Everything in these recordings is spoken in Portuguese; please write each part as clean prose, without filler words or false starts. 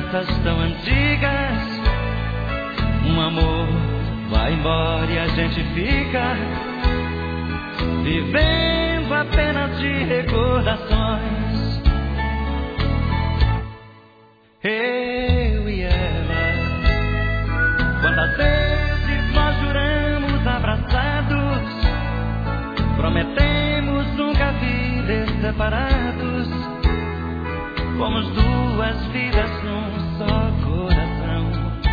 lembranças tão antigas. Um amor vai embora e a gente fica vivendo apenas de recordações. Eu e ela, quantas vezes nós juramos abraçados, prometemos nunca viver separados. Fomos duas vidas num só coração.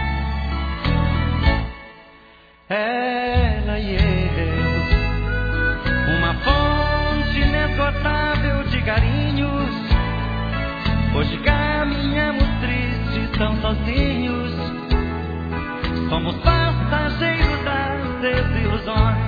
Ela e eu, uma fonte inesgotável de carinhos. Hoje caminhamos tristes, tão sozinhos. Somos passageiros das desilusões.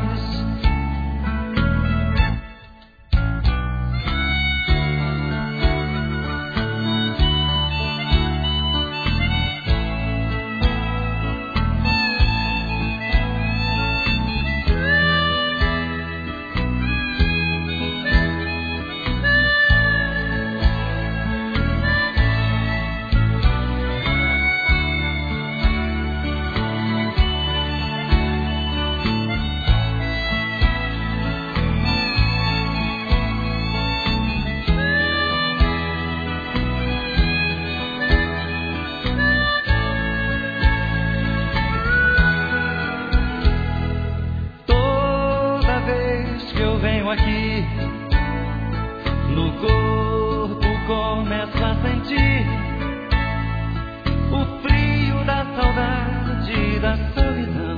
Aqui no corpo começo a sentir o frio da saudade e da solidão,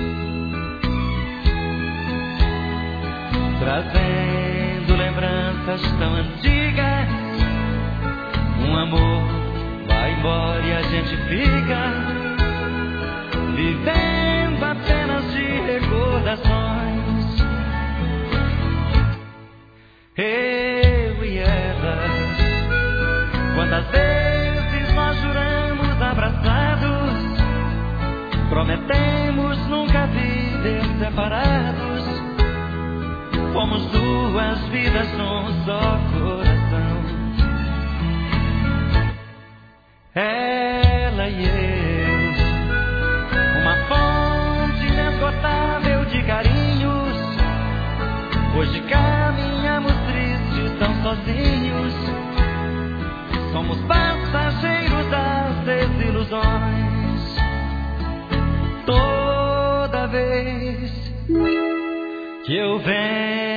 trazendo lembranças tão antigas. Um amor vai embora e a gente fica vivendo apenas de recordações. Eu e ela, quantas vezes nós juramos abraçados, prometemos nunca viver separados. Fomos duas vidas num só coração. Ela e eu, uma fonte inesgotável de carinhos. Hoje caminhamos tristes, tão sozinhos. Somos passageiros das desilusões. Toda vez que eu venho